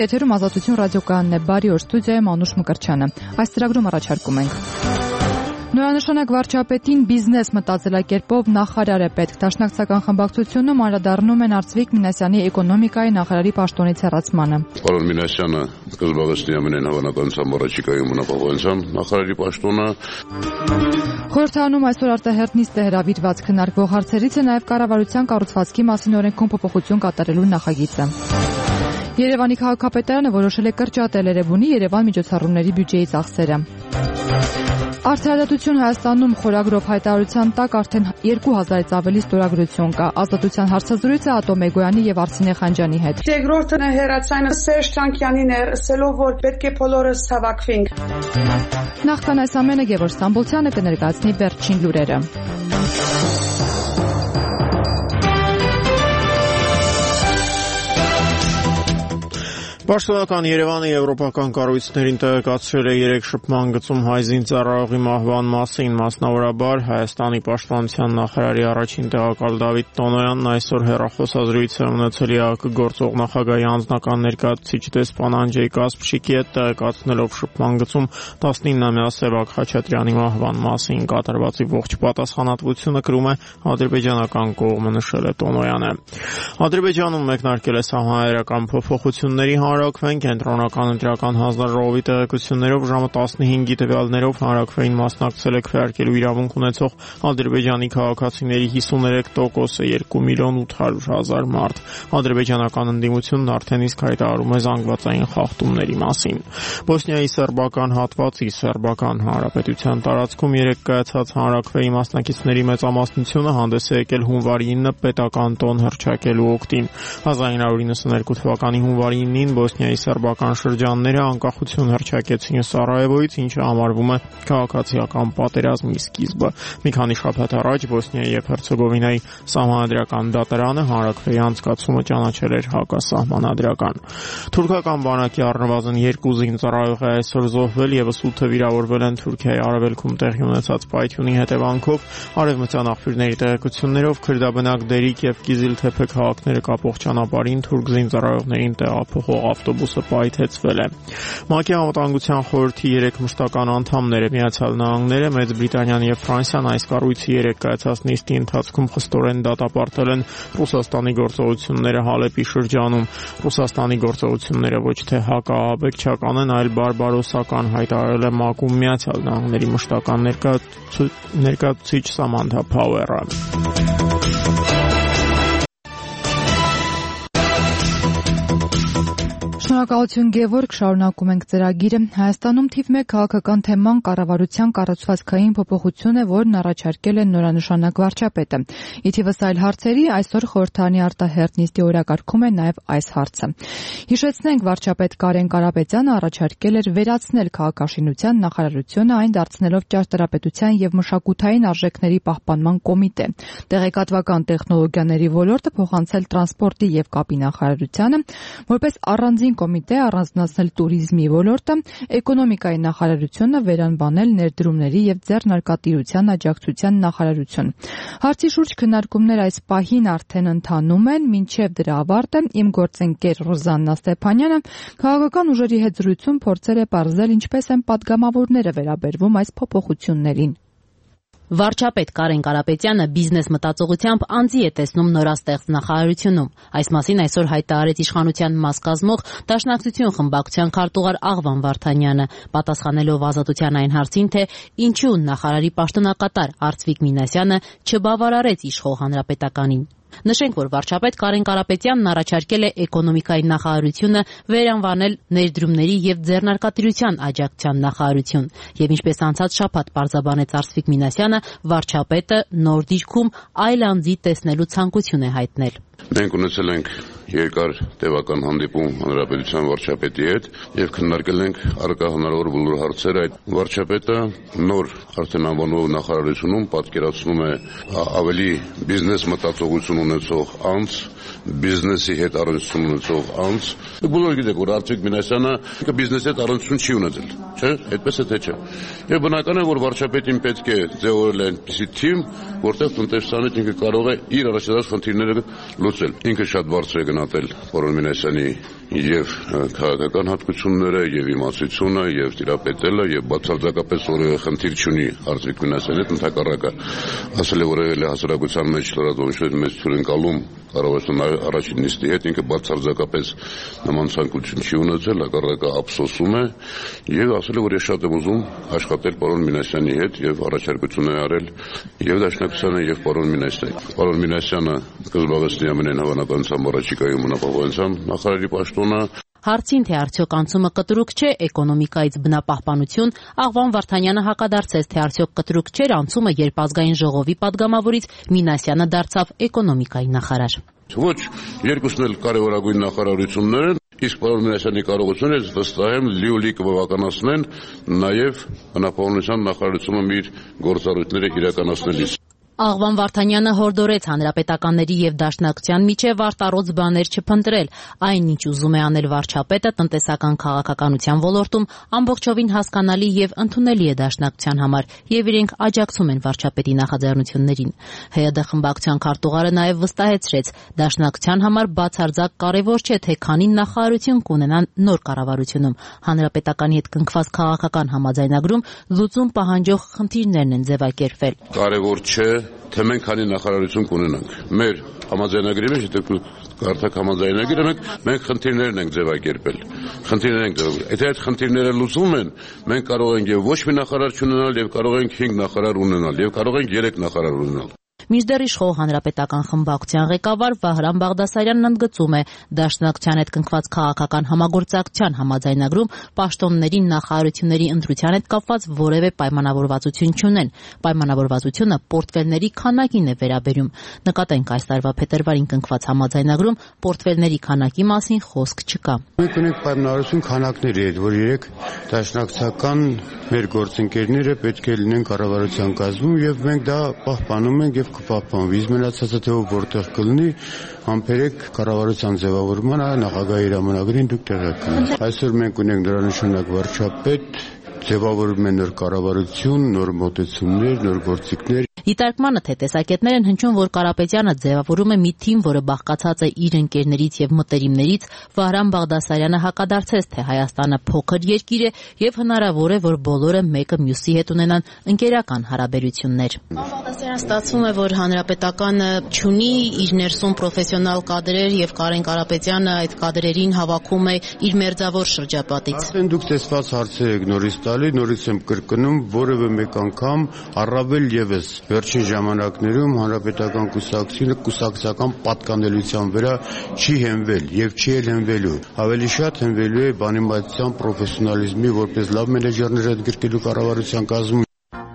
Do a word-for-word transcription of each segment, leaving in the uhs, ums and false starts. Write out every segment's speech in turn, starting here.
եթերում Ազատություն ռադիոկայանն է, բարի օր, ստուդիայում Անուշ Մկրտչյանը։ Այս ծրագրում առաջարկում ենք. Նորանշանակ վարչապետին բիզնես մտածելակերպով նախարար է պետք։ Դաշնակցական խմբակցությունում անդրադառնում են Արծվիկ Մինասյանի էկոնոմիկայի նախարարի պաշտոնից հեռացմանը։ Պարոն Մինասյանը կզբաղեցնի ամենայն հավանականությամբ առաջիկայում մնապահովության նախարարի պաշտոնը։ Խորհրդարանում այսօր արտահերտ նիստ է հրավիրված, քննարկվող հարցերից է նաև կառավարության կառուցվածքի մասին օրենքում փոփոխություն կատարելու նախագիծը։ Երևանի քաղաքապետարանը որոշել է կրճատել Էրեբունի Երևան միջոցառումների բյուջեի ծախսերը։ Արդարադատություն Հայաստանում խորագրով հայտարարության տակ արդեն երկու հազարից ավելի ստորագրություն կա։ Ազատության հարցազրույցը Ատոմ Էգոյանի եւ Արսինե Խանջյանի հետ։ Երկրորդը հերացանը Սերժ Թանկյանին էր, ասելով, որ պետք է բոլորս հավաքվենք։ Նախքան այս ամենը Գևորգ Ստամբոլցյանը կներկայացնի վերջին լուրերը։ Պաշտոնական Երևանը եվրոպական կառույցներին տեղեկացրել է երեք շփման գծում հայ զինծառայողի մահվան մասին, մասնավորաբար Հայաստանի պաշտպանության նախարարի առաջին տեղակալ Դավիթ Տոնոյանն այսօր հեռախոսազրույց է ունեցել ԵԱԿ գործող նախագահի անձնական ներկայացուցիչ դեսպան Անջեյ Կասպշիկի հետ, տեղեկացնելով շփման գծում տասնինամյա Սևակ Խաչատրյանի մահվան մասին։ Կատարվածի ողջ պատասխանատվությունը կրում է ադրբեջանական կողմը, նշել է Տոնոյանը։ Ադրբեջանում մեկնարկել է սահմանադրական փոփոխությունների հանրաքվեն, կենտրոնական ընտրական հանձնաժողովի տեղեկություններով ժամը տասնհինգի տվյալներով հանրաքվեին մասնակցել է քվեարկելու իրավունք ունեցող Ադրբեջանի քաղաքացիների հիսուներեք տոկոսը, երկու միլիոն ութ հարյուր հազար մարդ։ Ադրբեջանական ընդդիմությունն արդեն իսկ հայտարարում է զանգվածային խախտումների մասին։ Բոսնիայի սերբական հատվածի Սերբական Հանրապետության տարածքում երեկ կայացած հանրաքվեի մասնակիցների մեծամասնությունը հանդես է եկել հունվարի ինը պետական տոն հռչակելու օգտին։ հազար ինը հարյուր նվաթ թվականի հունվարի ինին Բոսնիայի սերբական շրջանները անկախություն հռչակեցին Սարայևոյից, ինչը համարվում է քաղաքացիական պատերազմի սկիզբը։ Մի քանի շաբաթ առաջ Բոսնիայի եւ Հերցեգովինայի սահմանադրական դատարանը հանրաքվեի անցկացումը ճանաչել էր հակասահմանադրական։ Թուրքական բանակի առնվազն երկու զինծառայող է այսօր զոհվել, եւս ութը վիրավորվել են Թուրքիայի արևելքում տեղի ունեցած պայթյունի հետևանքով։ Արևմտյան աղբյուրների տեղեկություններով քրդաբնակ Դերիկ եւ Կիզիլթեփե քաղաքները կապող ճանապարհին թուրք զինծառայողներին տեղափոխող ավտոբուսը պայթեցվել է։ ՄԱԿ-ի անվտանգության խորհրդի երեք մշտական անդամները Միացյալ Նահանգները, Մեծ Բրիտանիան եւ Ֆրանսիան այս կառույցի երեք կայացած նիստի ընթացքում խստորեն դատապարտել են Ռուսաստանի գործողությունները Հալեպի շրջանում։ Ռուսաստանի գործողությունները ոչ թե հակաահաբեկչական են, այլ բարբարոսական, հայտարարել է ՄԱԿ-ում Միացյալ Նահանգների մշտական ներկայացուցիչ Սամանթա Փաուերը։ Շնորհակալություն Գևորգ, շարունակում ենք ծրագիրը։ Հայաստանում թիվ մեկ քաղաքական թեման կառավարության կառուցվածքային փոփոխություն է, որն առաջարկել է նորանշանակ վարչապետը։ Ի թիվս այլ հարցերի այսօր խորհրդարանի արտահերթ նիստի օրակարգում է նաև այս հարցը։ Հիշեցնենք, վարչապետ Կարեն Կարապետյանը առաջարկել էր վերացնել քաղաքաշինության նախարարությունը, այն դարձնելով ճարտարապետության եւ մշակութային արժեքների պահպանման կոմիտե։ Տեղեկատվական տեխնոլոգիաների ոլորտը փոխանցել տրանսպորտի եւ կապի նախարարությանը, որպես առանձին կոմիտե առանձնացնել туриզմի ոլորտը, էկոնոմիկայի նախարարությունը վերանվանել ներդրումների եւ ձեռնարկատիրության աջակցության նախարարություն։ Հարցի շուրջ քննարկումներ այս պահին արդեն ընթանում են, մինչեւ դրա ավարտը իմ գործընկեր Ռոզաննա Ստեփանյանը քաղաքական ուժերի հետ զրույցում փորձել է պարզել ինչպես են պատգամավորները վերաբերվում այս փոփոխություններին։ Վարչապետ Կարեն Կարապետյանը բիզնես մտածողությամբ անձի է տեսնում նորաստեղծ նախարարությունում։ Այս մասին այսօր հայտարարեց իշխանության մաս կազմող Դաշնակցություն խմբակցության քարտուղար Աղվան Վարդանյանը, պատասխանելով Ազատության այն հարցին, թե ինչու նախարարի պաշտոնակատար Արծվիկ Մինասյանը չբավարարեց իշխող հանրապետականին։ Նշենք, որ վարչապետ Կարեն Կարապետյանն առաջարկել է էկոնոմիկայի նախարարությունը վերանվանել ներդրումների եւ ձեռնարկատիրության աջակցության նախարարություն, եւ ինչպես անցած շաբաթ պարզաբանեց Արծվիկ Մինասյանը, վարչապետը նոր դիրքում այլ անձի տեսնելու ցանկություն է հայտնել։ Մենք ունեցել ենք երկար տևական հանդիպում հանրապետության վարչապետի հետ եւ քննարկել ենք առկա հնարավոր բոլոր հարցերը։ Այդ վարչապետը նոր արդեն անվանող նախարարությունում պատկերացնում է ավելի բիզնես մտածողություն ունեցող անձ, բիզնեսի հետ առնչություն ունեցող անձ։ Բոլորը գիտեք, որ Արծվիկ Մինասյանը բիզնեսի հետ առնչություն չի ունեցել, չէ՞, այդպես է թե չէ։ Եվ բնական է, որ վարչապետին պետք է ձևավորել այնպիսի թիմ, որտեղ տնտեսության հետ ինքը կարող է իր առաջադարձ խնդիրները գործել։ Ինքը շատ բարձր է գնահատել պարոն Մինասյանի եւ քաղաքական հատկությունները եւ իմացությունը եւ տիրապետելը եւ բացարձակապես որևէ խնդիր չունի Արծվիկ Մինասյանի հետ, ընդհակառակը ասել է որ եղել է հասարակության մեջ լրատվամիջոցների մեծ հյուրընկալում կառավարության առաջին նիստի հետ, ինքը բացարձակապես նման ցանկություն չի ունեցել, հակառակը ափսոսում է եւ ասել է որ ես շատ եմ ուզում աշխատել պարոն Մինասյանի հետ եւ առաջարկություն է արել եւ Դաշնակցությանը եւ պարոն Մինասյանի։ Պարոն Մինասյանը կզբաղեցնի ամենայն հավանականությամբ առաջիկայում մնապահովության նախարարի պաշտոնը։ Հարցին, թե արդյոք անցումը կտրուկ չէ էկոնոմիկայից բնապահպանություն, Աղվան Վարդանյանը հակադարձեց, թե արդյոք կտրուկ չէր անցումը, երբ ազգային ժողովի падգամավորից Մինասյանը դարձավ էկոնոմիկայի նախարար։ Ոչ, երկուսն էլ կարևորագույն նախարարություններ են, իսկ պարոն Մինասյանի կարողությունները վստահ եմ լիոլի կբավականացնեն նաև բնապահպանության նախարարությունը իր գործառույթները իրականացնելիս։ Աղվան Վարդանյանը հորդորեց հանրապետականների եւ Դաշնակցության միջև արտառոց բաներ չփնտրել, այն ինչ ուզում է անել վարչապետը տնտեսական քաղաքականության ոլորտում ամբողջովին հասկանալի եւ ընդունելի է Դաշնակցության համար եւ իրենք աջակցում են վարչապետի նախաձեռնություններին։ ՀՅԴ խմբակցության քարտուղարը նաեւ վստահեցրեց, Դաշնակցության համար բացարձակ կարեւոր չէ թե քանի նախարարություն կունենան նոր կառավարությունում, հանրապետականի հետ կնքված քաղաքական համաձայնագրում լուծում պահանջող խնդիրներն են ձևակերպվել։ Կարևոր չէ թե մենք քանի նախարարություն կունենանք։ Մեր համաձայնագրի մեջ, եթե կարդաք համաձայնագիրը, մենք մենք խնդիրներն ենք ձևակերպել։ Խնդիրներ ենք ձևակերպել։ Եթե այդ խնդիրները լուծվում են, մենք կարող ենք եւ ոչ մի նախարար չունենալ, եւ կարող ենք հինգ նախարար ունենալ, եւ կարող ենք երեք նախարար ունենալ։ Մինչդեռ իշխող հանրապետական խմբակցության ղեկավար Վահրամ Բաղդասարյանն ընդգծում է, Դաշնակցության հետ կնքված քաղաքական համագործակցության համաձայնագրում պաշտոնների նախարարությունների ընտրության հետ կապված որևէ պայմանավորվածություն չունեն։ Պայմանավորվածությունը պորտֆելների քանակին է վերաբերում։ Նկատենք այս տարվա փետրվարին կնքված համաձայնագրում պորտֆելների քանակի մասին խոսք չկա։ Մենք ունենք պայմանավորություն քանակների հետ, որ երեք դաշնակցական մեր գործընկերները պետք է լինեն կառավարության կազմում եւ մենք դա պահպանում ենք եւ կպահպանվի։ Իսկ մնացածը թե որտեղ կլինի, համբերեք կառավարության ձևավորմանը նախագահի հրամանագրին դուք տեղյակ եք։ Այսօր մենք ունենք դրանշանակ վարչապետ, ձևավորում են նոր կառավարություն, նոր մոտեցումներ, նոր գործիքներ։ Դիտարկմանը թե տեսակետներ են հնչում, որ Կարապետյանը ձևավորում է մի թիմ, որը բաղկացած է իր ընկերներից եւ մտերիմներից, Վահրամ Բաղդասարյանը հակադարձեց, թե Հայաստանը փոքր երկիր է եւ հնարավոր է, որ բոլորը մեկը մյուսի հետ ունենան ընկերական հարաբերություններ։ Բաղդասարյան ստացվում է, որ հանրապետականը չունի իր ներսում պրոֆեսիոնալ կադրեր եւ Կարեն Կարապետյանը այդ կադրերին հավաքում է իր մերձավոր շրջապատից։ Արդեն դուք տեսված հարցեր եք նորից տալի, նորից եմ կրկնում, որևէ մեկ անգամ առավել եւս վերջին ժամանակներում հանրապետական կուսակցությունը կուսակցական պատկանելիության վրա չի հենվել եւ չի էլ հենվելու։ Ավելի շատ հենվելու է բանիմացիան, պրոֆեսիոնալիզմի, որպես լավ մենեջերներ ընդգրկելու կառավարության կազմում։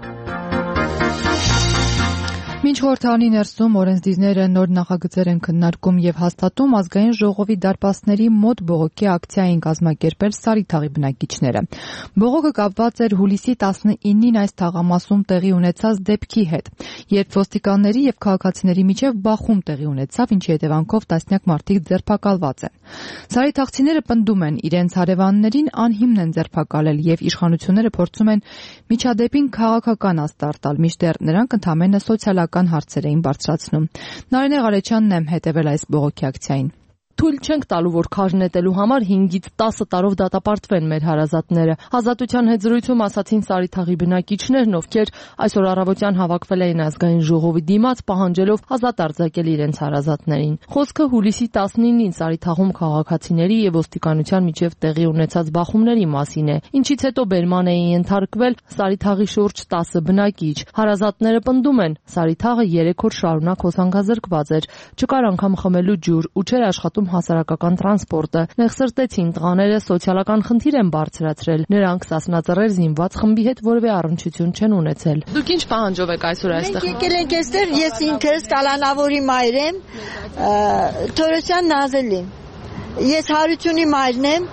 Մինչ խորհրդարանի ներսում օրենսդիրները նոր նախագծեր են քննարկում եւ հաստատում, ազգային ժողովի դարպասների մոտ բողոքի ակցիա են կազմակերպել Սարիթաղի բնակիչները։ Բողոքը կապված էր հուլիսի տասնինին այս թաղամասում տեղի ունեցած դեպքի հետ, երբ ոստիկանների եւ քաղաքացիների միջև բախում տեղի ունեցավ, ինչի հետևանքով տասնյակ մարդիկ ձերբակալված են։ Սարիթաղցիները պնդում են, իրենց հարևաններին անհիմն են ձերբակալել եւ իշխանությունները փորձում են միջադեպին քաղաքական աստարտալ, մինչդեռ նրանք ընդամենը սոցիալական հարցեր էին բարձրացնում։ Նարինե Ղարեչյանն է հետևել այս բողոքի ակցիային։ Թույլ չենք տալու, որ քար նետելու համար հինգից տասը տարով դատապարտվեն մեր հարազատները։ Ազատության հետ զրույցում ասացին Սարիթաղի բնակիչներն, ովքեր այսօր առավոտյան հավաքվել էին ազգային ժողովի դիմաց, պահանջելով ազատ արձակել իրենց հարազատներին։ Խոսքը հուլիսի տասնինին Սարիթաղում քաղաքացիների եւ ոստիկանության միջև տեղի ունեցած բախումների մասին է, ինչից հետո բերման էին ենթարկվել Սարիթաղի շուրջ տասը բնակիչ։ Հարազատները պնդում են, Սարիթաղը երեք օր շարունակ հոսանքազրկված էր, չկար անգամ խմելու ջուր ու չէր աշխատում հասարակական տրանսպորտը։ Նեղսրտեցին տղաները սոցիալական խնդիր են բարձրացրել։ Նրանք Սասնաձեռեր զինված խմբի հետ որևէ առնչություն չեն ունեցել։ Դուք ինչ պահանջով եք այսօր այստեղ։ Մենք եկել ենք այստեղ, ես ինքս Կալանավորի մայր եմ, Թորոսյան Նազելին։ Ես Հարությունի մայրն եմ,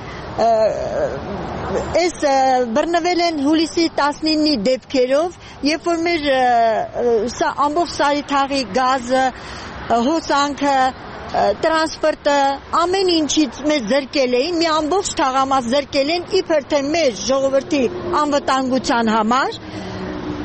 Այս բռնվել են հուլիսի տասնինի դեպքերով, երբ որ մեր ամբողջ Սարիթաղի գազը, հոսանքը, տրանսպորտը, ամեն ինչից մեզ զրկել էին, մի ամբողջ թաղամաս զրկել են, իբր թե մեր ժողովրդի անվտանգության համար,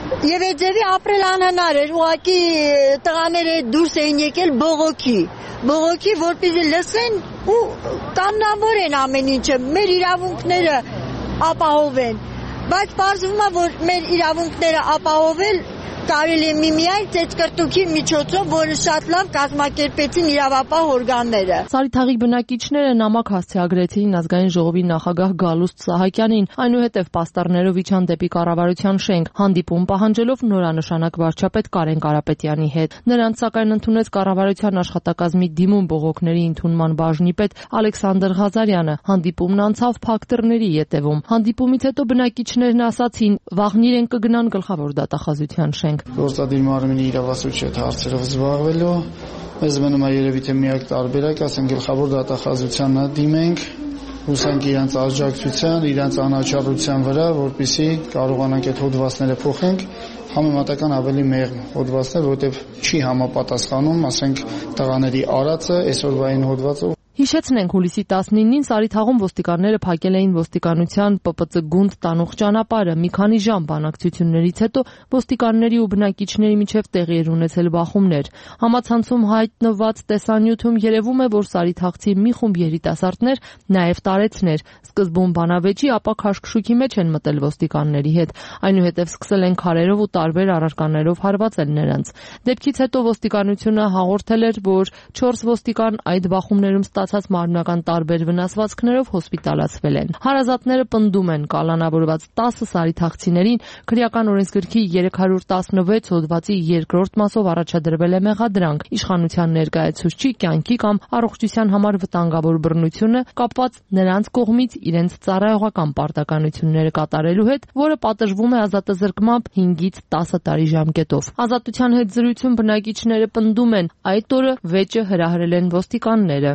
Եվ այդ ձևի ապրել անհնար էր, ուղղակի տղաները դուրս էին եկել բողոքի, բողոքի, որպեսզի լսեն ու կանոնավոր են ամեն ինչը, մեր իրավունքները ապահովեն, բայց պարզվում է, որ մեր իրավունքները ապահովել կարելի է միմիայն ծեծկրտուքի միջոցով, որը շատ լավ կազմակերպեցին իրավապահ օրգանները։ Սարիթաղի բնակիչները նամակ հասցեագրեցին ազգային ժողովի նախագահ Գալուստ Սահակյանին, այնուհետև պաստառներով իջան դեպի կառավարության շենք, հանդիպում պահանջելով նորանշանակ վարչապետ Կարեն Կարապետյանի հետ։ Նրանց սակայն ընդունեց կառավարության աշխատակազմի դիմում բողոքների ընդունման բաժնի պետ Ալեքսանդր Ղազարյանը։ Հանդիպումն անցավ փակ դռների ետևում։ Հանդիպումից հետո բնակիչներն ասացին, վաղն իրեն կգնան գլխավոր դատախազության շենք։ Գործադիր մարմինի իրավասու չէ հարցերով զբաղվելու, մեզ մնում է երևի թե միակ տարբերակ, ասենք գլխավոր դատախազությանը դիմենք, հուսանք իրանց աջակցության, իրանց անաչառության վրա, որպեսզի կարողանանք այդ հոդվածները փոխենք, համեմատական ավելի մեղմ հոդվածներ, որովհետև չի համապատասխանում, ասենք տղաների արածը այսօրվային հոդվածը։ Հիշեցնենք, հուլիսի տասնինին Սարիթաղում ոստիկանները փակել էին ոստիկանության Պ Պ Ծ գունդ տանող ճանապարհը։ Մի քանի ժամ բանակցություններից հետո ոստիկանների ու բնակիչների միջև տեղի էր ունեցել բախումներ։ Համացանցում հայտնված տեսանյութում երևում է, որ սարիթաղցի մի խումբ երիտասարդներ նաև տարեցներ սկզբում բանավեճի, ապա քաշքշուկի մեջ են մտել ոստիկանների հետ, այնուհետև սկսել են քարերով ու տարբեր առարկաներով հարվածել նրանց։ Դեպքից հետո ոստիկանությունը հաղորդել էր, որ չորս ոստիկան այդ բախումներում ստացած մարմնական տարբեր վնասվածքներով հոսպիտալացվել են։ Հարազատները պնդում են, կալանավորված տասը սարիթաղցիներին քրեական օրենսգրքի երեք հարյուր տասնվեց հոդվածի երկրորդ մասով առաջադրվել է մեղադրանք իշխանության ներկայացուցչի կյանքի կամ առողջության համար վտանգավոր բռնությունը կապված նրանց կողմից իրենց ծառայողական պարտականությունները կատարելու հետ, որը պատժվում է ազատազրկմամբ հինգից տասը տարի ժամկետով։ Ազատության հետ զրույցում բնակիչները պնդում են, այդ օրը վեճը հրահրել են ոստիկանները։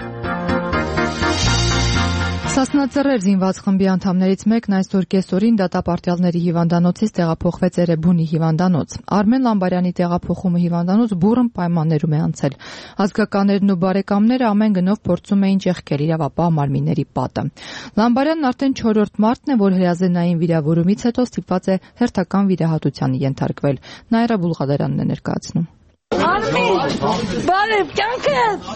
Սասնաձեռեր զինված խմբի անդամներից մեկն այսօր կեսօրին դատապարտյալների հիվանդանոցից տեղափոխվեց Էրեբունի հիվանդանոց։ Արմեն Լամբարյանի տեղափոխումը հիվանդանոց բուռն պայմաններում է անցել։ Ազգականներն ու բարեկամները ամեն գնով փորձում էին ճեղքել իրավապահ մարմինների պատը։ Լամբարյանն արդեն չորրորդ մարտն է, որ հրազենային վիրավորումից հետո ստիպված է հերթական վիրահատության ենթարկվել։ Նաիրա Բուլղադարյանն է ներկայացնում։ Բարև, կյանքը։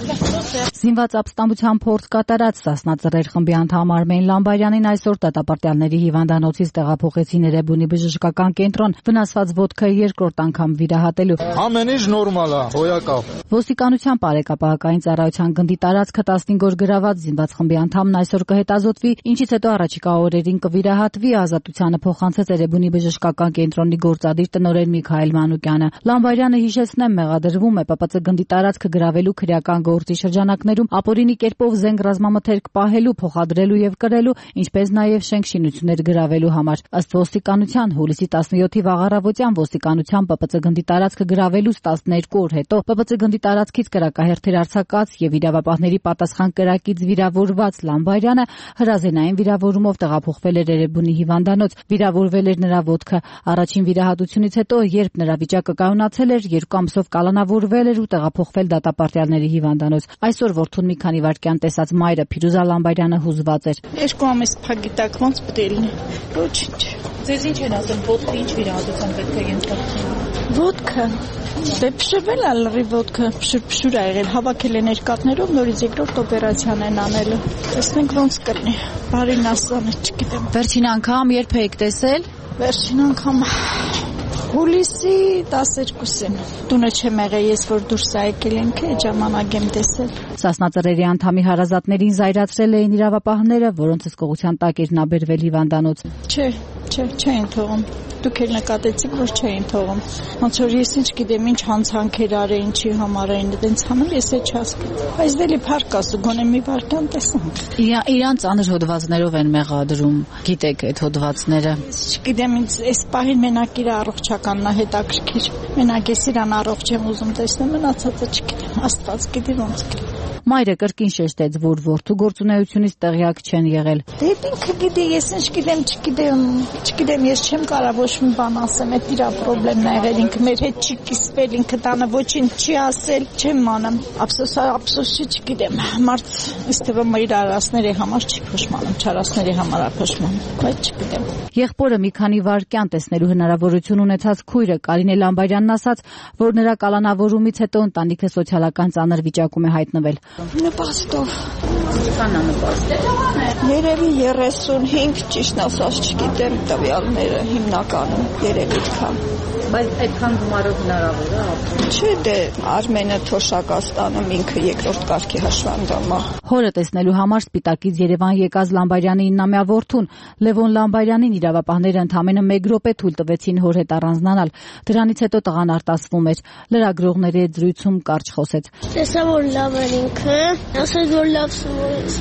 Զինված ապստամբության փորձ կատարած Սասնաձեռեր խմբի անդամ Արմեն Լամբարյանին այսօր դատապարտյալների հիվանդանոցից տեղափոխեցին Էրեբունի բժշկական կենտրոն, վնասված ոտքը երկրորդ անգամ վիրահատելու։ Ամեն ինչ նորմալ է, հոյակավ։ Ոստիկանության բարեկապահական ծառայության գնդի տարածքը տասնհինգ օր գրաված զինված խմբի անդամն այսօր կհետազոտվի, ինչից հետո առաջիկա օրերին կվիրահատվի, ազատությանը փոխանցեց Էրեբունի բժշկական կենտրոնի գործադիր տնօրեն Միքայել Մանուկյանը։ Լամբարյանը հիշեցնեմ մեղադրվում է Պ Պ Ծ գնդի տարածքը գրավելու քրեական գործի շրջանակներում ապօրինի կերպով զենք ռազմամթերք պահելու, փոխադրելու եւ կրելու, ինչպես նաեւ շենք շինություններ գրավելու համար։ Ըստ ոստիկանության հուլիսի տասնյոթի վաղառավոտյան ոստիկանության Պ Պ Ծ գնդի տարածքը գրավելուց տասներկու օր հետո Պ Պ Ծ գնդի տարածքից կրակահերթեր արձակած եւ իրավապահների պատասխան կրակից վիրավորված Լամբարյանը հրազենային վիրավորումով տեղափոխվել էր Էրեբունի հիվանդանոց։ Վիրավորվել էր նրա ոտքը։ Առաջին վիրահատությունից հետո, երբ նրա վիճակը կայունացել էր, երկու ամսով կալանավորվել էր ու տեղափոխվել դատապարտյալների հիվանդանոց։ Այսօր որդուն մի քանի վայրկյան տեսած մայրը Փիրուզա Լամբարյանը հուզված էր։ Երկու ամիս փակի տակ ոնց պետք է լինի։ Ոչինչ։ Ձեզ ինչ են ասում, ոտքը ինչ վիրահատության պետք է ենթարկվի։ Ոտքը դե փշրվել է լրի ոտքը, փշուր ա եղել, հավաքել են երկաթներով, նորից երկրորդ օպերացիան են անելու։ Տեսնենք ոնց կլինի։ Բարին ասանը չգիտեմ։ Վերջին անգամ երբ եք տեսել։ Վերջին անգամ հուլիսի տասներկուսին։ Տունը չեմ եղել, ես որ դուրս եկել ենք, այդ ժամանակ եմ տեսել։ Սասնաձեռերի անդամի հարազատներին զայրացրել էին իրավապահները, որոնց հսկողության տակ էր նա բերվել հիվանդանոց։ Չէ, չէ, չէին թողում։ Դուք էլ նկատեցիք, որ չէին թողում։ Ոնց որ ես ինչ գիտեմ, ինչ հանցանքեր արել, ինչի համար էին այդպես անում, ես էլ չհասկացա։ Բայց դելի փառք ասու, գոնե մի վարքան տեսանք։ Իրան ծանր հոդվածներով են մեղադրում։ Գիտեք այդ հոդվածները։ Չգիտեմ, ինձ այս պահին մենակ իր առողջականն է հետաքրքիր։ Մենակ ես իրան առողջ եմ ուզում տեսնել, մնացածը չգիտեմ, Աստված գիտի ոնց կլինի։ Մայրը կրկին շեշտեց, որ որդու գործունեությունից տեղյակ չեն եղել։ Դե ինքը գիտի, ես ինչ գիտեմ, չգիտեմ, չգիտեմ, ես չեմ կարող ոչ մի բան ասեմ, այդ իր խնդիրն է եղել, ինքը մեր հետ չի կիսվել, ինքը տանը ոչինչ չի ասել, չեմ անում։ Ափսոս, ափսոս չգիտեմ։ Մարդ ըստ ուրեմն իր արասների համար չի փոշմանում, չարասների համար է փոշմանում, բայց չգիտեմ։ Եղբորը մի քանի վայրկյան տեսնելու հնարավորություն ունեցած քույրը Կարինե Լամբարյանն ասաց, որ նրա կալանավորումից հետո ընտանիքը սոցիալական ծանր վիճակում է հայտնվել։ Նպաստով։ Քանա նպաստ։ Երևի երեսունհինգ, ճիշտ ասած չգիտեմ տվյալները հիմնականում երևի քան։ Բայց այդքան գումարով հնարավոր է ապրել։ Չէ, դե Արմենը Թոշակաստանում ինքը երկրորդ կարգի հաշվանդամ է։ Հորը տեսնելու համար Սպիտակից Երևան եկած Լամբարյանի իննամյա որդուն Լևոն Լամբարյանին իրավապահները ընդամենը մեկ րոպե թույլ տվեցին հոր հետ առանձնանալ։ Դրանից հետո տղան արտասվում էր։ Լրագրողների հետ զրույցում կարճ խոսեց։ Տեսա որ լավ էր ինքը, ասաց որ լավ սովորեց։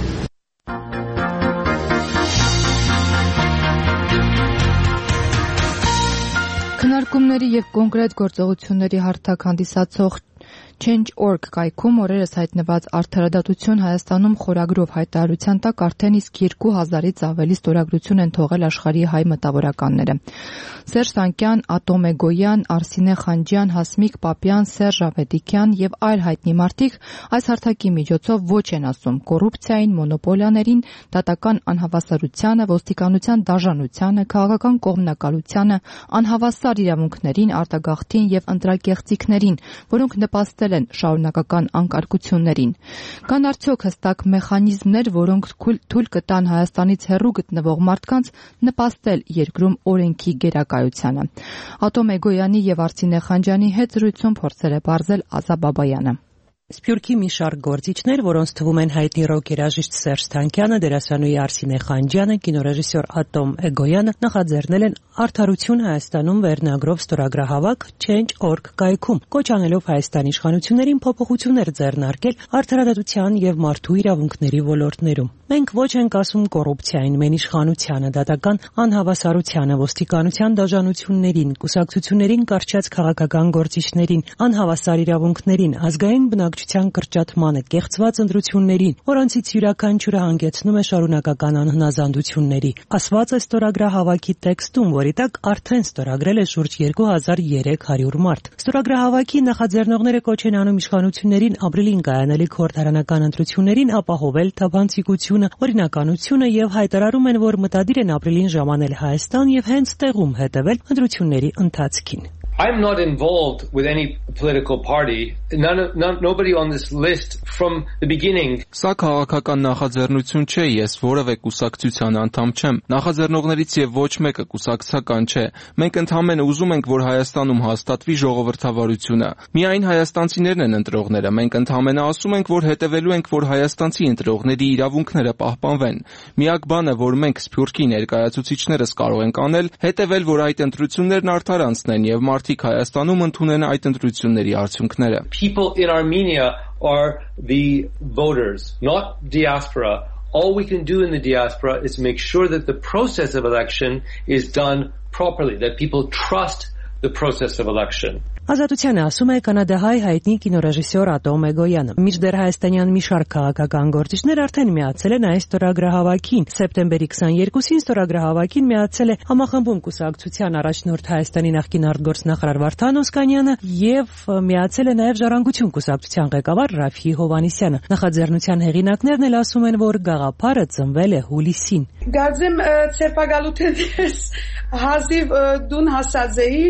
Քննարկումների եւ կոնկրետ գործողությունների հարթակ հանդիսացող Change dot org կայքում օրերս հայտնված Արդարադատություն Հայաստանում խորագրով հայտարարության տակ արդեն իսկ երկու հազարից ավելի ստորագրություն են թողել աշխարհի հայ մտավորականները։ Սերժ Սանկյան, Ատոմ Էգոյան, Արսինե Խանջյան, Հասմիկ Պապյան, Սերժ Ավետիքյան եւ այլ հայտնի մարդիկ այս հարթակի միջոցով ոչ են ասում կոռուպցիային, մոնոպոլիաներին, դատական անհավասարությանը, ոստիկանության դաժանությանը, քաղաքական կողմնակալությանը, անհավասար իրավունքներին, արտագաղթին եւ ընտրակեղծիքներին, որոնք նպաստել են շարունակական անկարգություններին։ Կան արդյոք հստակ մեխանիզմներ, որոնք թույլ կտան Հայաստանից հեռու գտնվող մարդկանց նպաստել երկրում օրենքի գերակայությանը։ Ատոմ Էգոյանի եւ Արսինե Խանջյանի հետ զրույցում փորձել է բարձել Ազա Բաբայանը։ Սփյուռքի մի շարք գործիչներ, որոնց թվում են հայտնի ռոք երաժիշտ Սերժ Թանկյանը, դերասանուհի Արսինե Խանջյանը, կինոռեժիսոր Ատոմ Էգոյանը նախաձեռնել են Արդարություն Հայաստանում վերնագրով ստորագրահավաք Change dot org կայքում, կոչ անելով Հայաստանի իշխանություններին փոփոխություններ ձեռնարկել արդարադատության եւ մարդու իրավունքների ոլորտներում։ Մենք ոչ ենք ասում կոռուպցիային, մեն իշխանությանը, դատական անհավասարությանը, ոստիկանության դաժանություններին, կուսակցություններին կարճած քաղաքական գործիչներին, անհավասար իրավունքներին, ազգային բնակչության կրճատմանը, կեղծված ընտրություններին, որոնցից յուրաքանչյուրը հանգեցնում է շարունակական անհնազանդությունների։ Ասված է ստորագրահավաքի տեքստում, որի տակ արդեն ստորագրել է շուրջ երկու հազար երեք հարյուր մարդ։ Ստորագրահավաքի նախաձեռնողները կոչ են անում իշխանություններին ապրիլին կայանալիք խորհրդարանական ընտրություններին ապահովել թափանցիկությունը, օրինականությունը եւ հայտարարում են, որ մտադիր են ապրիլին ժամանել Հայաստան եւ հենց տեղում հետեւել ընտրությունների ընթացքին։ I'm not involved with any political party. None, of, none, nobody on this list from the beginning. Սա քաղաքական նախաձեռնություն չէ, ես որևէ կուսակցության անդամ չեմ։ Նախաձեռնողներից եւ ոչ մեկը կուսակցական չէ։ Մենք ընդհանրապես ուզում ենք, որ Հայաստանում հաստատվի ժողովրդավարությունը։ Միայն հայաստանցիներն են ընտրողները։ Մենք ընդհանրապես ասում ենք, որ հետևելու ենք, որ հայաստանցի ընտրողների իրավունքները պահպանվեն։ Միակ բանը, որ մենք Սփյուռքի ներկայացուցիչներս կարող ենք անել, հետևել, որ այդ ընտրություններն արդարանցնեն եւ մարդիկ Հայաստանում ընդունեն այդ ընտրությունների արդյունքները։ People in Armenia are the voters, not diaspora. All we can do in the diaspora is make sure that the process of election is done properly, that people trust the process of election. Ազատությանը ասում է կանադահայ հայտնի կինոռեժիսոր Ատոմ Էգոյանը։ Մինչդեռ հայաստանյան մի շարք քաղաքական գործիչներ արդեն միացել են այս ստորագրահավաքին։ Սեպտեմբերի քսաներկուսին ստորագրահավաքին միացել է Համախմբում կուսակցության առաջնորդ Հայաստանի նախկին արտգործնախարար Վարդան Օսկանյանը եւ միացել է նաեւ Ժառանգություն կուսակցության ղեկավար Ռաֆի Հովհաննիսյանը։ Նախաձեռնության հեղինակներն էլ ասում են, որ գաղափարը ծնվել է հուլիսին։ Գարձեմ ցերպակալութենից հազիվ դուն հասածեի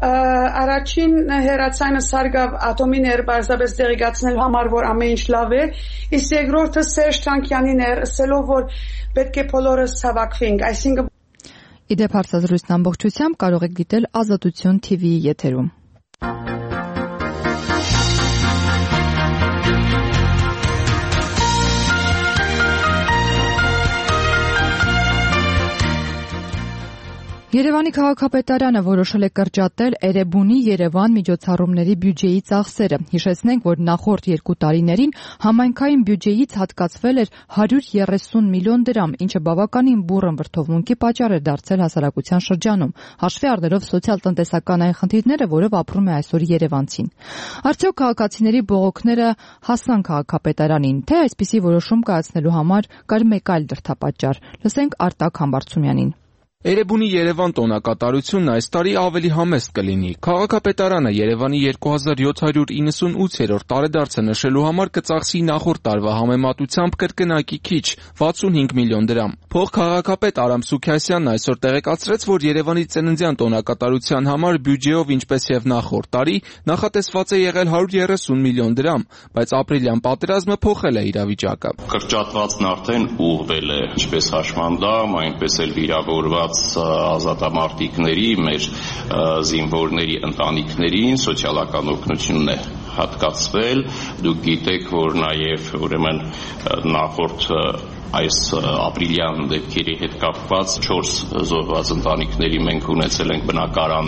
առաջին հերացանը սարգավ ատոմին էր բարձրապես դեղիգացնել համար, որ ամեն ինչ լավ է, իսկ երկրորդը Սերժ Թանկյանին էր ասելով, որ պետք է բոլորս հավաքվենք, այսինքն Իդեպ հարցազրույցն ամբողջությամբ կարող եք դիտել Ազատություն T V-ի եթերում։ Երևանի քաղաքապետարանը որոշել է կրճատել Էրեբունի Երևան միջոցառումների բյուջեի ծախսերը։ Հիշեցնենք, որ նախորդ երկու տարիներին համայնքային բյուջեից հատկացվել էր հարյուր երեսուն միլիոն դրամ, ինչը բավականին բուռն վրդովմունքի պատճառ էր դարձել հասարակության շրջանում, հաշվի առնելով սոցիալ-տնտեսական այն խնդիրները, որով ապրում է այսօր երևանցին։ Արդյոք քաղաքացիների բողոքները հասան քաղաքապետարանին, թե այսպիսի որոշում կայացնելու համար կար մեկ այլ դրդապատճառ։ Լսենք Արտակ Համբարձումյանին։ Էրեբունի Երևան տոնակատարությունն այս տարի ավելի համեստ կլինի։ Քաղաքապետարանը Երևանի երկու հազար յոթ հարյուր իննսունութերորդ տարեդարձը նշելու համար կծախսի նախորդ տարվա համեմատությամբ կրկնակի քիչ՝ վաթսունհինգ միլիոն դրամ։ Փոխքաղաքապետ Արամ Սուքիասյանն այսօր տեղեկացրեց, որ Երևանի ծննդյան տոնակատարության համար բյուջեով, ինչպես եւ նախորդ տարի, նախատեսված է եղել հարյուր երեսուն միլիոն դրամ, բայց ապրիլյան պատերազմը փոխել է իրավիճակը։ Կրճատվածն արդեն ուղղվել է, ինչպես հաշմանդամ, այնպես էլ վիրավորված ազատամարտիկների, մեր զինվորների ընտանիքներին սոցիալական օգնությունն է հատկացվել։ Դուք գիտեք, որ նաև ուրեմն նախորդ այս ապրիլյան դեպքերի հետ կապված չորս զոհված ընտանիքների մենք ունեցել ենք բնակարան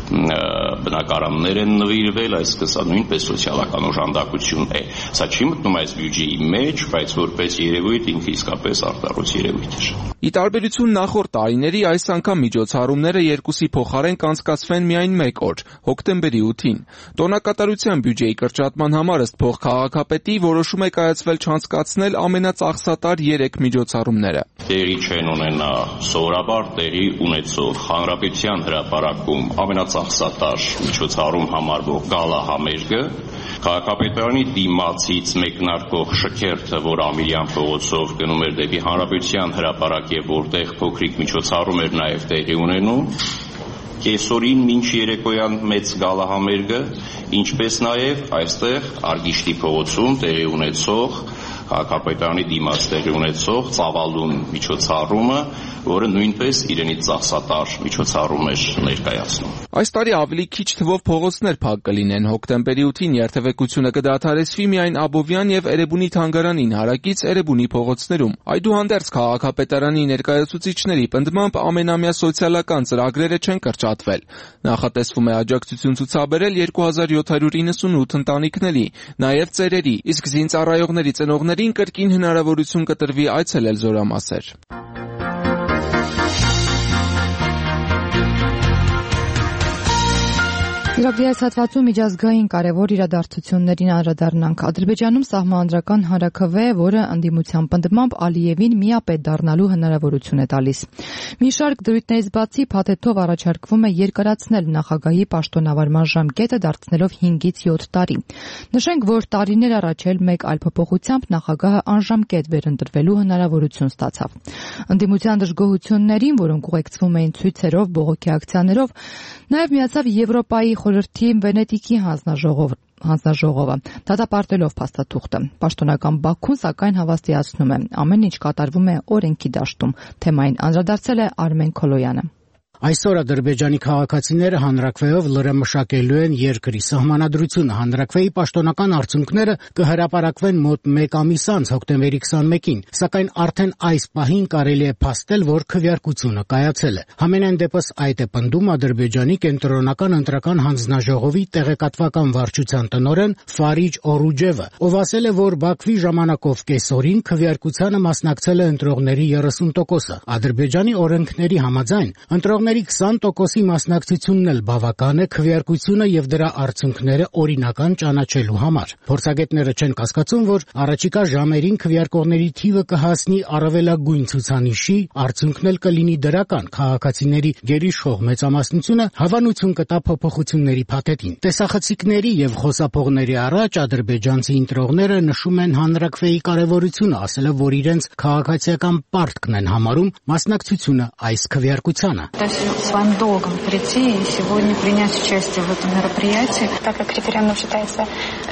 բնակարաններ են նվիրվել, այսինքն սա նույնպես սոցիալական օժանդակություն է։ Սա չի մտնում այս բյուջեի մեջ, բայց որպես երևույթ ինքը իսկապես արտարոց երևույթ է։ Ի տարբերություն նախորդ տարիների, այս անգամ միջոցառումները երկուսի փոխարեն կանցկացվեն միայն մեկ օր՝ հոկտեմբերի ութին։ Տոնակատարության բյուջեի կրճատման համար ըստ փոխքաղաքապետի որոշում է կայացվել չանցկացնել ամենածախսատար երեք միջոցառումները։ Տեղի չեն ունենա սովորաբար տեղի ունեցող Հանրապետության հրապարակում ամենածախսատար միջոցառում համարվող գալա համերգը, քաղաքապետարանի դիմացից մեկնարկող շքերթը, որ Ամիրյան փողոցով գնում էր դեպի Հանրապետության հրապարակ եւ որտեղ փոքրիկ միջոցառում էր նաեւ տեղի ունենում, կեսօրին մինչ երեկոյան մեծ գալահամերգը, ինչպես նաեւ այստեղ Արգիշտի փողոցում տեղի ունեցող քաղաքապետարանի դիմաց տեղի ունեցող ծավալուն միջոցառումը, որը նույնպես իրենից ծախսատար միջոցառում էր ներկայացնում։ Այս տարի ավելի քիչ թվով փողոցներ փակ կլինեն։ Հոկտեմբերի ութին երթևեկությունը կդադարեցվի միայն Աբովյան եւ Էրեբունի թանգարանին հարակից Էրեբունի փողոցներում։ Այդուհանդերձ քաղաքապետարանի ներկայացուցիչների պնդմամբ ամենամյա սոցիալական ծրագրերը չեն կրճատվել։ Նախատեսվում է աջակցություն ցուցաբերել երկու հազար յոթ հարյուր իննսունութ ընտանիքների, նաեւ ծերերի, իսկ զինծառայողների ծնողներին կրկին հնարավորություն կտրվի այցելել զորամասեր։ Իրակի այս հատվածում միջազգային կարևոր իրադարձություններին անդրադառնանք։ Ադրբեջանում սահմանադրական հանրաքվե, որը ընդդիմության պնդմամբ Ալիևին միապետ դառնալու հնարավորություն է տալիս։ Մի շարք դրույթներից բացի փաթեթով առաջարկվում է երկարացնել նախագահի պաշտոնավարման ժամկետը, դարձնելով հինգից յոթ տարի։ Նշենք, որ տարիներ առաջ էլ մեկ այլ փոփոխությամբ նախագահը անժամկետ վերընտրվելու հնարավորություն ստացավ։ Ընդդիմության դժգոհություններին, որոնք ուղեկցվում էին ցույցերով, բողոքի ակցիաներով, նաև միացավ Եվրոպայի խորհրդի Վենետիկի հանձնաժողովը, հանձնաժողովը դատապարտելով փաստաթուղթը։ Պաշտոնական Բաքուն սակայն հավաստիացնում է, ամեն ինչ կատարվում է օրենքի դաշտում։ Թեմային անդրադարձել է Արմեն Քոլոյանը։ Այսօր Ադրբեջանի քաղաքացիները հանրաքվեով լրամշակելու են երկրի սահմանադրությունը։ Հանրաքվեի պաշտոնական արդյունքները կհրապարակվեն մոտ մեկ ամիս անց հոկտեմբերի քսանմեկին, սակայն արդեն այս պահին կարելի է փաստել, որ քվեարկությունը կայացել է։ Համենայն դեպս այդ է պնդում Ադրբեջանի կենտրոնական ընտրական հանձնաժողովի տեղեկատվական վարչության տնօրեն Ֆարիջ Օրուջևը, ով ասել է, որ Բաքվի ժամանակով կեսօրին քվեարկությանը մասնակցել է ընտրողների երեսուն տոկոսը։ Ադրբեջանի օրենքների համաձայն ընտրող քսան տոկոսի մասնակցությունն էլ բավական է քվեարկությունը եւ դրա արդյունքները օրինական ճանաչելու համար։ Փորձագետները չեն կասկածում, որ առաջիկա ժամերին քվեարկողների թիվը կհասնի առավելագույն ցուցանիշի, արդյունքն էլ կլինի դրական։ Քաղաքացիների գերիշխող մեծամասնությունը հավանություն կտա փոփոխությունների փաթեթին։ Տեսախցիկների եւ խոսափողների առաջ ադրբեջանցի ընտրողները նշում են հանրաքվեի կարեւորությունը, ասելով, որ իրենց քաղաքացիական պարտքն են համարում մասնակցությունը այս քվեարկությանը։ Своим долгом прийти и сегодня принять участие в этом мероприятии. Так как референдум считается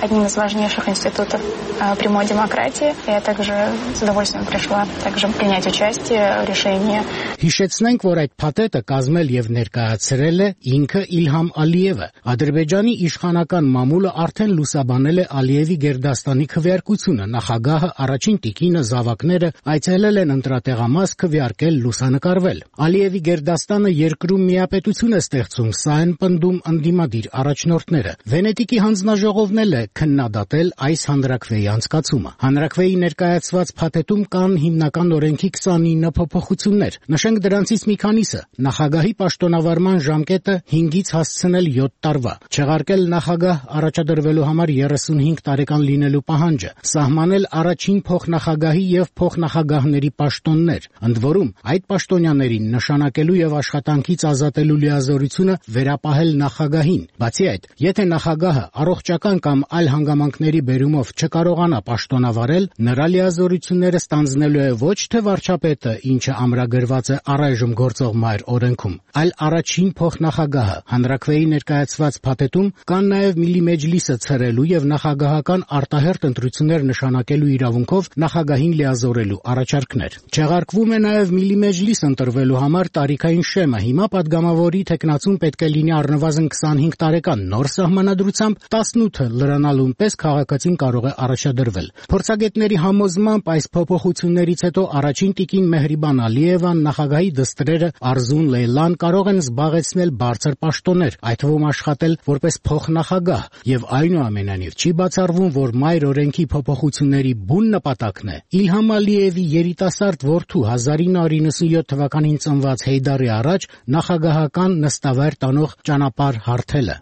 одним из важнейших институтов прямой демократии. Я также с удовольствием пришла также принять участие в решении. Հիշեցնենք, որ այդ փաթեթը կազմել եւ ներկայացրել է ինքը Իլհամ Ալիևը։ Ադրբեջանի իշխանական մամուլը արդեն լուսաբանել է Ալիևի Գերդաստանի քվեարկությունը, նախագահը, առաջին տիկինը, զավակները այցելել են ընտրատեղամաս քվեարկել, լուսանկարվել։ Ալիևի Գերդաստանը երկրում միապետություն է ստեղծում, սա են պնդում ընդդիմադիր առաջնորդները։ Վենետիկի հանձնաժողովն էլ է քննադատել այս հանրաքվեի անցկացումը։ Հանրաքվեի ներկայացված փաթեթում կան հիմնական օրենքի քսանինը փոփոխություններ։ Նշենք դրանցից մի քանիսը. նախագահի պաշտոնավարման ժամկետը հինգից հասցնել յոթ տարվա, չեղարկել նախագահ առաջադրվելու համար երեսունհինգ տարեկան լինելու պահանջը, սահմանել առաջին փոխնախագահի եւ փոխնախագահների պաշտոններ, ընդ որում այդ պաշտոնյաներին նշանակելու եւ աշխատանքից ազատելու լիազորությունը վերապահել նախագահին։ Բացի այդ, եթե նախագահը առողջական կամ այլ հանգամանքների բերումով չկարողանա պաշտոնավարել, նրա լիազորությունները ստանձնելու է ոչ թե վարչապետը, ինչը ամրագրված է առայժմ գործող մայր օրենքում, այլ առաջին փոխնախագահը։ Հանրաքվեի ներկայացված փաթեթում կան նաև Միլի Մեջլիսը ցրելու եւ նախագահական արտահերթ ընտրություններ նշանակելու իրավունքով նախագահին լիազորելու առաջարկներ։ Չեղարկվում է նաև Միլի Մեջլիս ընտրվելու համար տարիքային շեմը։ Հիմա падգամավորի թեկնածուն պետք է լինի առնվազն քսանհինգ տարեկան, նոր սահմանադրությամբ տասնութը լրանալուն պես քաղաքացին կարող է առաջադրվել։ Փորձագետների համոզմամբ այս փոփոխություններից հետո առաջին տիկին Մեհրիբան Ալիևան, նախագահի դստրերը Արզուն Լեյլան կարող են զբաղեցնել բարձր պաշտոններ, այդ թվում աշխատել որպես փոխնախագահ, եւ այնուամենայնիվ չի բացառվում, որ մայր օրենքի փոփոխությունների բուն նպատակն է Իլհամ Ալիևի երիտասարդ որդու հազար ինը հարյուր նվաթ թվականին ծնված Հեյդարի առաջ նախագահական նստավայր տանող ճանապարհ հարթելը։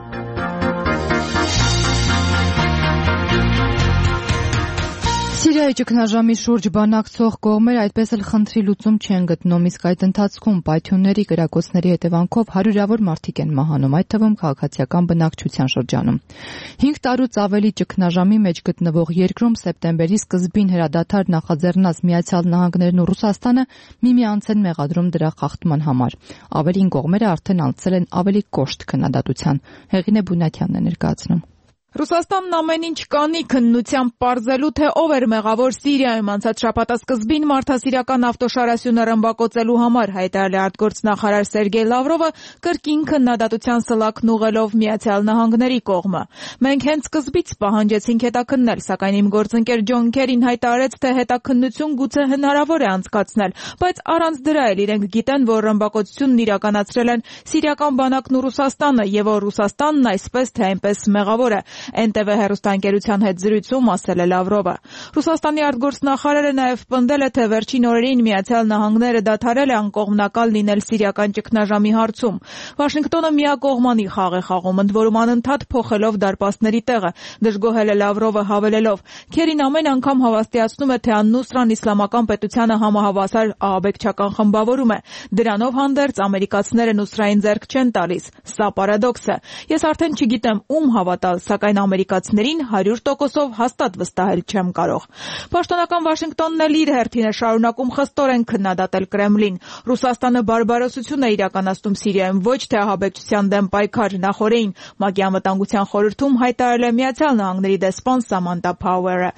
Սիրիայի ճգնաժամի շուրջ բանակցող կողմերը այդպես էլ խնդրի լուծում չեն գտնում, իսկ այդ ընթացքում պայթյունների, կրակոցների հետևանքով հարյուրավոր մարդիկ են մահանում, այդ թվում քաղաքացիական բնակչության շրջանում։ Հինգ տարուց ավելի ճգնաժամի մեջ գտնվող երկրում սեպտեմբերի սկզբին հրադադար նախաձեռնած Միացյալ Նահանգներն ու Ռուսաստանը միմյանց են մեղադրում դրա խախտման համար։ Ավելին կողմերը արդեն անցել են ավելի կոշտ քննադատության։ Հեղինե Բունյաթյանն է ներկայացնում։ Ռուսաստանն ամեն ինչ կանի քննությամբ պարզելու, թե ով էր մեղավոր Սիրիայում անցած շաբաթասկզբին մարդասիրական ավտոշարասյունը ռմբակոծելու համար, հայտարարել է արտգործնախարար Սերգեյ Լավրովը, կրկին քննադատության սլաքն ուղղելով Միացյալ Նահանգների կողմը։ Մենք հենց սկզբից պահանջեցինք հետաքննել, սակայն իմ գործընկեր Ջոն Քերին հայտարարեց, թե հետաքննություն գուցե հնարավոր է անցկացնել, բայց առանց դրա էլ իրենք գիտեն, որ ռմբակոծությունն իրականացրել են սիրիական բանակն ու Ռուսաստանը, եւ որ Ռուսաստանն այսպես թե այնպես մեղավոր է։ Էն տե վե հեռուստաընկերության հետ զրույցում ասել է Լավրովը։ Ռուսաստանի արտգործնախարարը նաև պնդել է, թե վերջին օրերին Միացյալ Նահանգները դադարել է անկողմնակալ լինել սիրիական ճգնաժամի հարցում։ Վաշինգտոնը միակողմանի խաղ է խաղում, ընդ որում անընդհատ փոխելով դարպասների տեղը, դժգոհել է Լավրովը հավելելով. Քերին ամեն անգամ հավաստիացնում է, թե Ան-Նուսրան իսլամական պետությանը համահավասար ահաբեկչական խմբավորում է։ Դրանով հանդերձ ամերիկացիները Նուսրային ձեռք չեն տալիս։ Սա պարադոքս է։ Ես արդեն չգիտեմ ում հավատալ, սակայն ամերիկացիներին հարյուր տոկոսով հաստատ վստահել չեմ կարող։ Պաշտոնական Վաշինգտոնն էլ իր հերթին է շարունակում խստորեն քննադատել Կրեմլին։ Ռուսաստանը բարբարոսություն է իրականացնում Սիրիայում, ոչ թե ահաբեկչության դեմ պայքար։ Նախորդին ՄԱԿ-ի անվտանգության խորհրդում հայտարարել է Միացյալ Նահանգների դեսպան Սամանթա Փաուերը։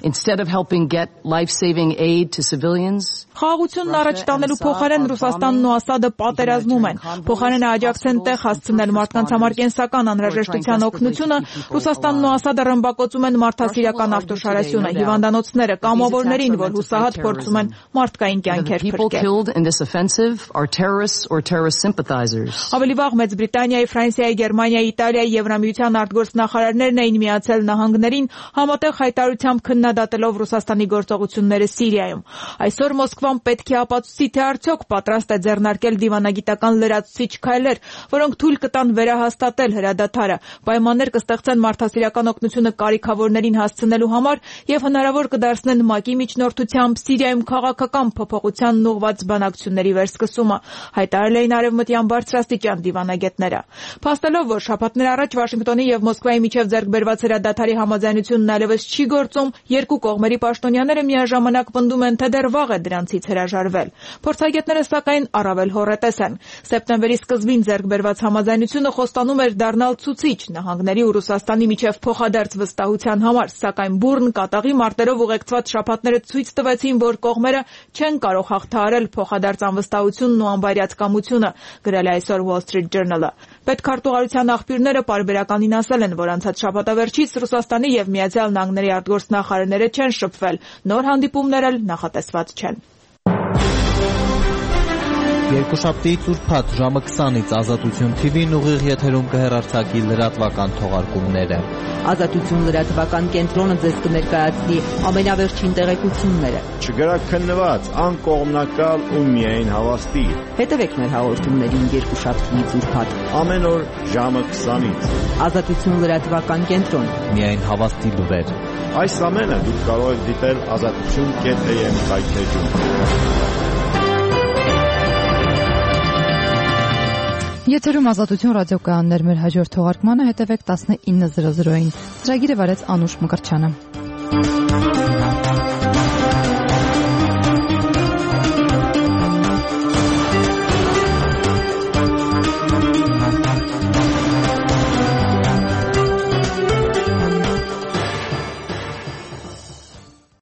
Խաղաղությունն առաջ տանելու փոխարեն Ռուսաստանն ու Ասադը պատերազմում են։ Փոխարենը աջակցեն տեղ հասցնել մարդկանց համար կենսական անհրաժեշտության օգնությունը, Ռուսաստանն ու Ասադը ռմբակոծում են մարդասիրական ավտոշարասյունը, հիվանդանոցները, կամավորներին, որ հուսահատ փորձում են մարդկային կյանքեր փրկել։ Ավելի վաղ Մեծ Բրիտանիայի, Ֆրանսիայի, Գերմանիայի, Իտալիայի, Եվրամիության արտգործնախարարներն էին Միացյալ Նահանգներին համատեղ հայտարարությամբ քննադատելով Ռուսաստանի գործողությունները Սիրիայում։ Այսօր Մոսկվան պետք է ապացուցի, թե արդյոք պատրաստ է ձեռնարկել դիվանագիտական լրացուցիչ քայլեր, որոնք թույլ կտան վերահաստատել հրադադարը, պայմաններ կստեղծեն մարդասիրական օգնությունը կարիքավորներին հասցնելու համար եւ հնարավոր կդարձնեն ՄԱԿ-ի միջնորդությամբ Սիրիայում քաղաքական փոփոխությանն ուղղված բանակցությունների վերսկսումը, հայտարարել էին արևմտյան բարձրաստիճան դիվանագետները։ Փաստելով, որ շաբաթներ առաջ Վաշինգտոնի եւ Մոսկվայի միջև ձեռք բերված հրադադարի համաձայնությունն այլևս չի գործում, երկու կողմերի պաշտոնյաները միաժամանակ պնդում են, թե դեռ վաղ է դրանցից հրաժարվել։ Փորձագետները սակայն առավել հոռետես են։ Սեպտեմբերի սկզբին ձեռք բերված համաձայնությունը խոստանում էր դառնալ ցուցիչ նահանգների ու Ռուսաստանի միջև փոխադարձ վստահության համար, սակայն բուռն կատաղի մարտերով ուղեկցված շաբաթները ցույց տվեցին, որ կողմերը չեն կարող հաղթահարել փոխադարձ անվստահությունն ու անբարյացկամությունը, գրել է այսօր Wall Street Journal-ը։ Պետքարտուղարության աղբյուրները պարբերականին ասել են, որ անցած շաբաթավերջից Ռուսաստանի եւ Միացյալ Նահանգների արտգործնախարարները չեն շփվել, նոր հանդիպումներ էլ նախատեսված չեն։ Երկուշաբթիից ուրբաթ ժամը քսանից Ազատություն Թի Վին ուղիղ եթերում կհեռարձակի լրատվական թողարկումները։ Ազատություն լրատվական կենտրոնը ձեզ կներկայացնի ամենավերջին տեղեկությունները։ Չգրաքննված, անկողմնակալ ու միայն հավաստի։ Հետևեք մեր հաղորդումներին երկուշաբթիից ուրբաթ ամեն օր ժամը քսանից։ Ազատություն լրատվական կենտրոն, միայն հավաստի լուրեր։ Այս ամենը դուք կարող եք դիտել ազատություն կետ էյ էմ կայքեջում։ Եթերում Ազատություն ռադիոկայաններ, մեր հաջորդ թողարկմանը հետևեք տասնինը զրո զրոյին։ Ծրագիրը վարեց Անուշ Մկրտչյանը։